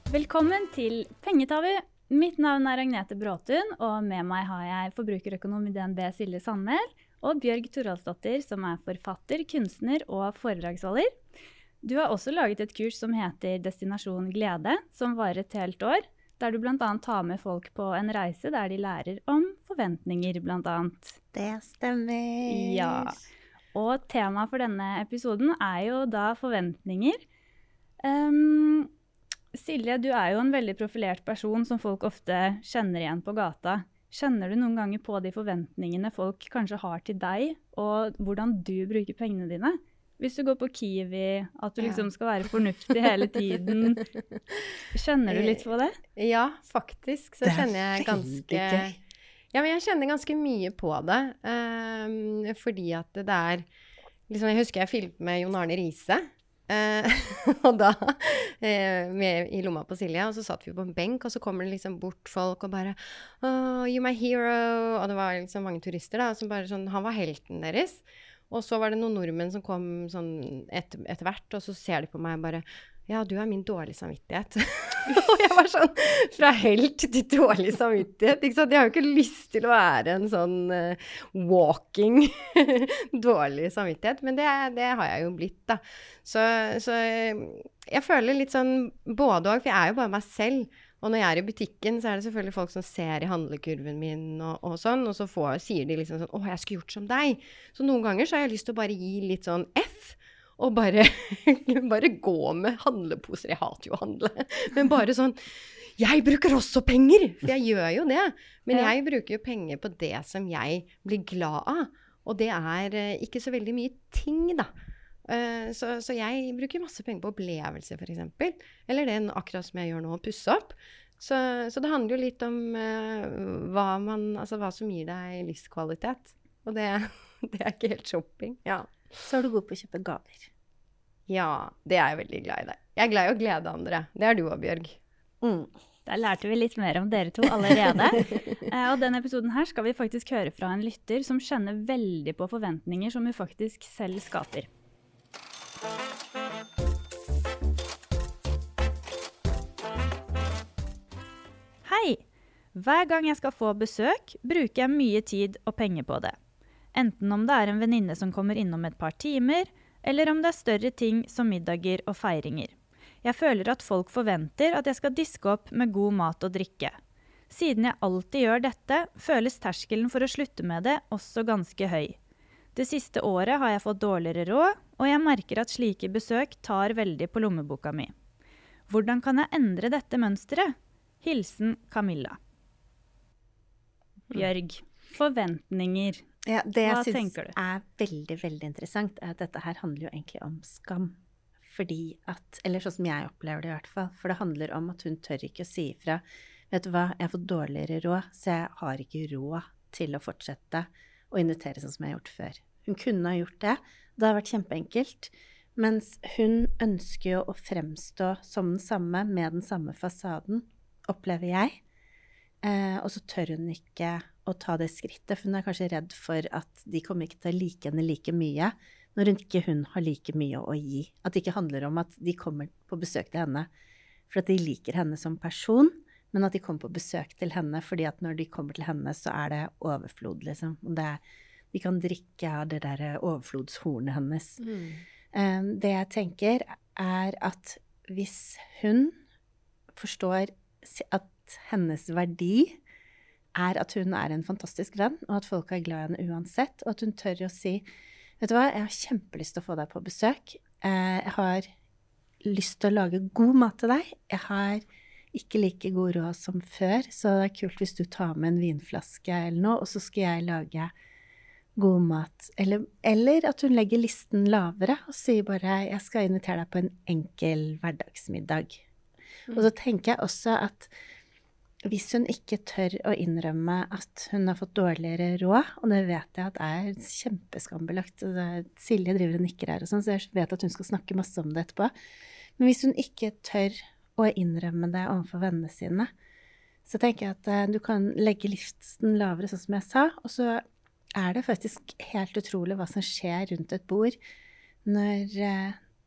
Velkommen til Pengetabu. Mitt navn er Agnete Bråtun, og med meg har jeg forbrukerøkonom i DNB Silje Sandmæl, og Bjørg Toralsdottir, som er forfatter, kunstner og foredragsholder. Du har også laget et kurs som heter Destinasjon Glede, som varer et helt år, der du blant annet tar med folk på en reise der de lærer om forventninger, blant annet. Det stemmer. Ja, og temaet for denne episoden er jo da forventninger. Silje, du er jo en veldig profilert person som folk ofte kjenner igjen på gata. Kjenner du noen ganger på de forventningene folk kanskje har til deg, og hvordan du bruker pengene dine? Hvis du går på Kiwi, at du liksom skal være fornuftig hele tiden. Kjenner du litt på det? Ja, faktisk. Så kjenner jeg ganske... gøy. Ja, men jeg kjenner ganske mye på det. Fordi at det er... Liksom, jeg husker jeg filmet med Jon Arne Riise. Og da med i lomma på Silje, og så satt vi på en benk, og så kommer det liksom bort folk og bare «Oh, you're my hero», og det var liksom mange turister da, som bare sånn, han var helten deres. Og så var det noen nordmenn som kom sånn etter hvert, og så ser de på meg bare «Ja, du er min dårlige samvittighet». Og jeg var sånn, fra helt til dårlig samvittighet, ikke sant? Jeg har jo ikke lyst til å være en sånn walking dårlig samvittighet, men det har jeg jo blitt da. Så jeg føler litt sånn både og, for jeg er jo bare meg selv. Og når jeg er i butikken, så er det selvfølgelig folk som ser i handlekurven min og sånn, og så sier de liksom sånn, «Åh, jeg skulle gjort som deg». Så noen ganger så har jeg lyst til å bare gi litt sånn F, og bare gå med handleposer. Jeg hater jo å handle. Men bare sånn, jeg bruker også penger, for jeg gjør jo det. Men jeg bruker jo penger på det som jeg blir glad av. Og det er ikke så veldig mye ting da. Så jeg bruker masse penger på opplevelser, for eksempel. Eller den akkurat som jeg gjør nå, å pusse opp. Så det handler jo litt om hva som gir deg livskvalitet. Og det er ikke helt shopping. Ja. Så er du god på å kjøpe gaver. Ja, det er jeg veldig glad i det. Jeg er glad i å glede andre. Det er du også, Bjørg. Der lærte vi litt mer om dere to allerede. Og denne episoden her skal vi faktisk høre fra en lytter som kjenner veldig på forventninger som hun faktisk selv skaper. Hei! Hver gang jeg skal få besøk, bruker jeg mye tid og penger på det. Enten om det er en venninne som kommer innom et par timer, eller om det er større ting som middager og feiringer. Jeg føler at folk forventer at jeg skal diske opp med god mat og drikke. Siden jeg alltid gjør dette, føles terskelen for å slutte med det også ganske høy. Det siste året har jeg fått dårligere råd, og jeg merker at slike besøk tar veldig på lommeboka mi. Hvordan kan jeg endre dette mønstret? Hilsen Camilla. Bjørg, forventninger. Ja, det Hva jeg tenker synes er veldig, veldig interessant, er at dette her handler jo egentlig om skam. Fordi at, eller sånn som jeg opplever det i hvert fall, for det handler om at hun tør ikke å si ifra. Vet du hva, jeg har fått dårligere råd, så jeg har ikke råd til å fortsette å invitere sånn som jeg har gjort før. Hun kunne ha gjort det, det har vært kjempeenkelt, mens hun ønsker jo å fremstå som den samme, med den samme fasaden, opplever jeg. Og så tør hun ikke å ta det skrittet, for hun er kanskje redd for at de kommer ikke til å like henne like mye, når hun har like mye å gi. At det ikke handler om at de kommer på besøk til henne for at de liker henne som person, men at de kommer på besøk til henne fordi at når de kommer til henne, så er det overflod, liksom. Og de kan drikke av det der overflodshornet hennes. Det jeg tenker er at hvis hun forstår at hennes verdi er at hun er en fantastisk venn, og at folk er glad i henne uansett, og at hun tør å si, vet du hva, jeg har kjempelyst til å få deg på besøk. Jeg har lyst til å lage god mat til deg. Jeg har ikke like god råd som før, så det er kult hvis du tar med en vinflaske eller noe, og så skal jeg lage god mat. Eller at hun legger listen lavere og sier bare, jeg skal invitere deg på en enkel hverdagsmiddag. Og så tenker jeg også at hvis hun ikke tør å innrømme at hun har fått dårligere råd, og det vet jeg at er kjempeskambelagt, Silje driver og nikker her og sånn, så jeg vet at hun skal snakke masse om det etterpå, men hvis hun ikke tør å innrømme det overfor vennene sine, så tenker jeg at du kan legge listen lavere, sånn som jeg sa, og så er det faktisk helt utrolig hva som skjer rundt et bord når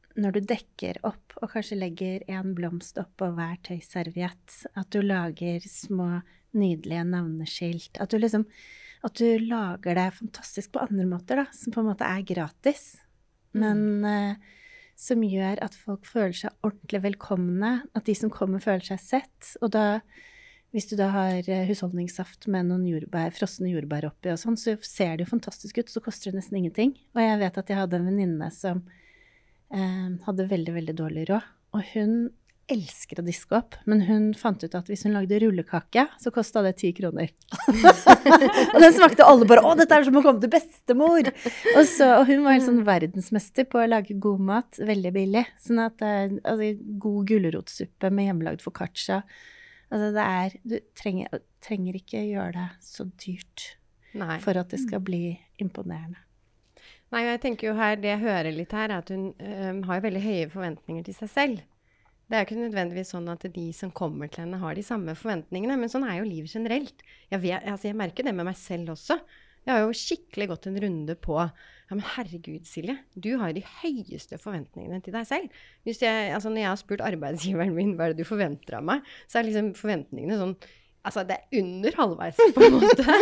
når du dekker opp og kanskje legger en blomst opp på hver tøyserviett, at du lager små, nydelige navneskilt, at du lager det fantastisk på andre måter, da, som på en måte er gratis, men som gjør at folk føler seg ordentlig velkomne, at de som kommer føler seg sett, og da, hvis du da har husholdningssaft med noen frosne jordbær oppi og sånn, så ser det jo fantastisk ut, så koster det nesten ingenting. Og jeg vet at jeg hadde en venninne som hadde veldig, veldig dårlig råd, og hun elsker å diske opp, men hun fant ut at hvis hun lagde rullekake, så kostet det 10 kroner. Og den smakte alle bare, dette er som å komme til bestemor! Og hun var en sånn verdensmester på å lage god mat, veldig billig. Sånn at god gulrotsuppe med hjemmelagd focaccia. Altså du trenger ikke gjøre det så dyrt for at det skal bli imponerende. Nei, jeg tenker jo her, det jeg hører litt her, er at hun har jo veldig høye forventninger til seg selv. Det er jo ikke nødvendigvis sånn at de som kommer til henne har de samme forventningene, men sånn er jo livet generelt. Jeg merker det med meg selv også. Jeg har jo skikkelig gått en runde på, ja, men herregud, Silje, du har de høyeste forventningene til deg selv. Når jeg har spurt arbeidsgiveren min, hva er det du forventer av meg, så er liksom forventningene sånn, altså det er under halvveis på en måte.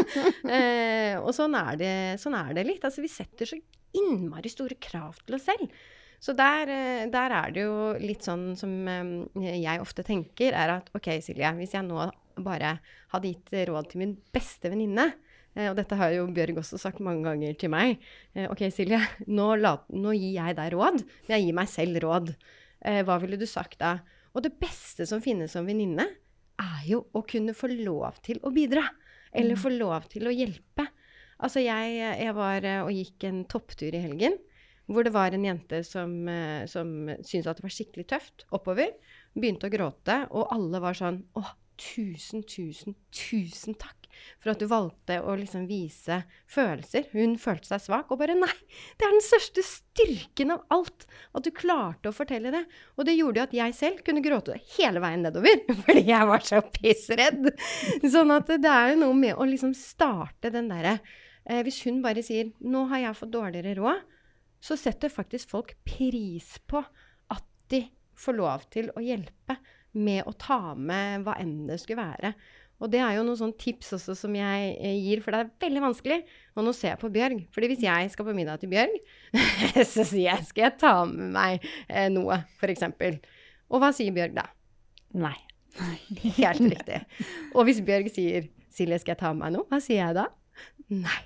Og sånn er det litt. Altså vi setter så innmari store krav til oss selv. Så der er det jo litt sånn som jeg ofte tenker, er at ok, Silje, hvis jeg nå bare hadde gitt råd til min beste venninne, og dette har jo Bjørg også sagt mange ganger til meg, ok, Silje, nå gir jeg deg råd, men jeg gir meg selv råd. Hva ville du sagt da? Og det beste som finnes som venninne, er jo å kunne få lov til å bidra, eller få lov til å hjelpe. Altså jeg var og gikk en topptur i helgen, hvor det var en jente som syntes at det var skikkelig tøft oppover, begynte å gråte, og alle var sånn, tusen takk for at du valgte å liksom vise følelser. Hun følte seg svak, og bare nei, det er den største styrken av alt, at du klarte å fortelle det. Og det gjorde jo at jeg selv kunne gråte hele veien nedover, fordi jeg var så pissredd. Sånn at det er jo noe med å liksom starte den der, hvis hun bare sier, nå har jeg fått dårligere råd, så setter faktisk folk pris på at de får lov til å hjelpe med å ta med hva enn det skulle være. Og det er jo noen sånne tips også som jeg gir, for det er veldig vanskelig. Og nå ser jeg på Bjørg, fordi hvis jeg skal på middag til Bjørg, så sier jeg, skal jeg ta med meg noe, for eksempel. Og hva sier Bjørg da? Nei. Helt riktig. Og hvis Bjørg sier, Silje, skal jeg ta med meg noe? Hva sier jeg da? Nei.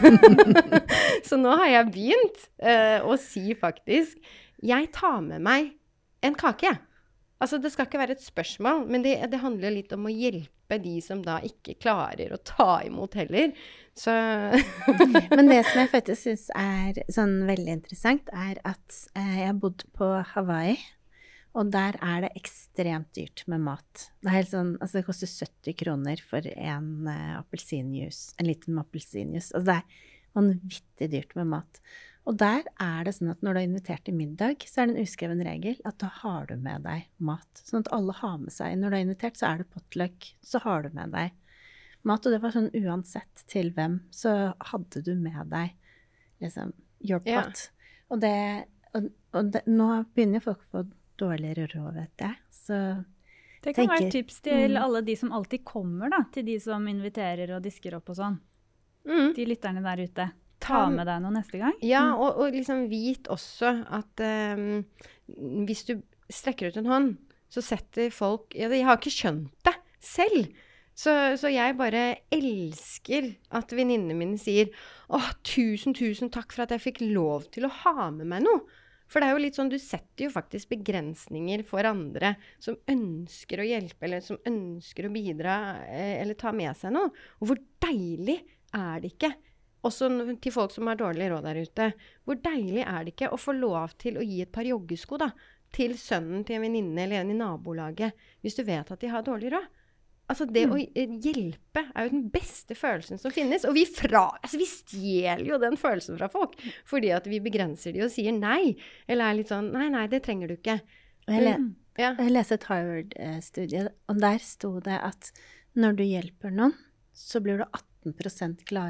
Så nå har jeg begynt å si faktisk, jeg tar med meg en kake. Altså det skal ikke være et spørsmål, men det handler litt om å hjelpe de som da ikke klarer å ta imot heller. Så Men det som jeg faktisk synes er sånn veldig interessant, er at jeg har bodd på Hawaii, og der er det ekstremt dyrt med mat. Det er helt sånn, altså det koster 70 kroner for en appelsinjuice, en liten appelsinjuice. Altså det er vanvittig dyrt med mat. Og der er det sånn at når du er invitert til middag, så er det en uskreven regel at da har du med deg mat. Sånn at alle har med seg. Når du er invitert, så er det potluck, så har du med deg mat. Og det var sånn uansett til hvem, så hadde du med deg liksom your pot. Ja. Og nå begynner folk å få dårligere råd, vet jeg. Så det kan være et tips til alle de som alltid kommer da, til de som inviterer og disker opp og sånn. De lytterne der ute. Ta med deg noe neste gang. Ja, og liksom vit også at hvis du strekker ut en hånd, så setter folk, jeg har ikke skjønt det selv, så jeg bare elsker at venninnene mine sier, tusen takk for at jeg fikk lov til å ha med meg noe. For det er jo litt sånn, du setter jo faktisk begrensninger for andre som ønsker å hjelpe, eller som ønsker å bidra, eller ta med seg noe. Og hvor deilig er det ikke? Også til folk som har dårlig råd der ute. Hvor deilig er det ikke å få lov til å gi et par joggesko da, til sønnen til en venninne eller en i nabolaget, hvis du vet at de har dårlig råd? Altså det å hjelpe er jo den beste følelsen som finnes. Og vi stjeler jo den følelsen fra folk, fordi at vi begrenser de og sier nei. Eller er litt sånn, nei, det trenger du ikke. Jeg leste et Harvard-studie, og der sto det at når du hjelper noen, så blir du 18% gladere.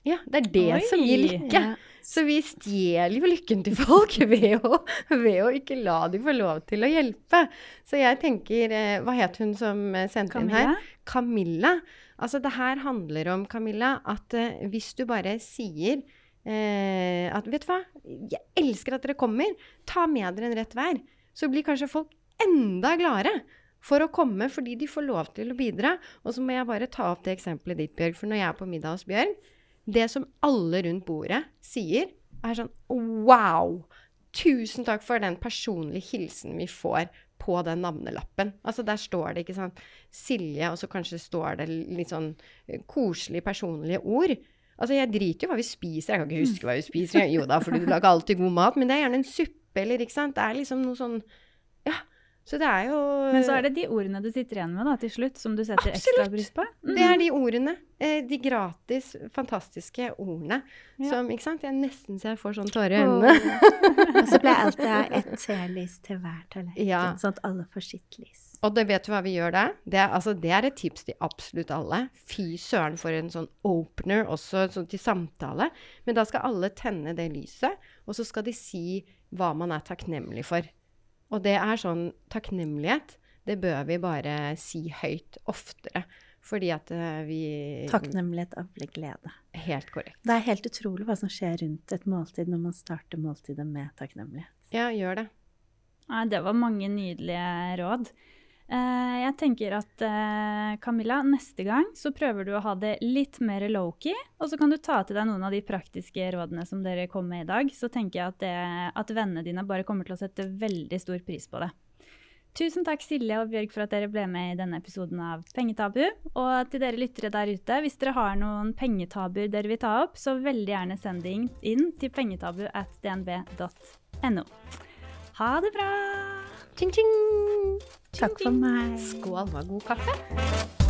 Ja, det er det som gir lykke. Ja. Så vi stjeler jo lykken til folk ved å ikke la de få lov til å hjelpe. Så jeg tenker, hva het hun som sendte inn her? Camilla. Altså det her handler om, Camilla, at hvis du bare sier at, vet du hva, jeg elsker at dere kommer, ta med dere en rett vær, så blir kanskje folk enda gladere for å komme, fordi de får lov til å bidra. Og så må jeg bare ta opp det eksempelet ditt, Bjørg, for når jeg er på middag hos Bjørg, det som alle rundt bordet sier, er sånn, wow, tusen takk for den personlige hilsen vi får på den navnelappen. Altså der står det, ikke sant, Silje, og så kanskje står det litt sånn koselige, personlige ord. Altså jeg driter jo hva vi spiser, jeg kan ikke huske hva vi spiser, jo da, for du lager alltid god mat, men det er gjerne en suppe, eller ikke sant, det er liksom noe sånn, ja, så det er jo... Men så er det de ordene du sitter igjen med da, til slutt, som du setter ekstra pris på. Det er de ordene, de gratis, fantastiske ordene, som, ikke sant, jeg nesten ser jeg får sånn tårer i øynene. Og så ble alltid jeg et telys til hver tallerken, sånn at alle får sitt lys. Og det vet du hva vi gjør der? Det er et tips til absolutt alle. Fy søren for en sånn opener, også sånn til samtale. Men da skal alle tenne det lyset, og så skal de si hva man er takknemlig for. Og det er sånn takknemlighet, det bør vi bare si høyt oftere, fordi at vi... Takknemlighet avler glede. Helt korrekt. Det er helt utrolig hva som skjer rundt et måltid når man starter måltidet med takknemlighet. Ja, gjør det. Ja, det var mange nydelige råd. Jeg tenker at Camilla, neste gang så prøver du å ha det litt mer low-key, og så kan du ta til deg noen av de praktiske rådene som dere kom med i dag. Så tenker jeg at vennene dine bare kommer til å sette veldig stor pris på det. Tusen takk Silje og Bjørg for at dere ble med i denne episoden av Pengetabu. Og til dere lyttere der ute, hvis dere har noen pengetabuer dere vil ta opp, så veldig gjerne send det inn til pengetabu@dnb.no. Ha det bra! Tjing, tjing! Takk for meg. Skål med god kaffe.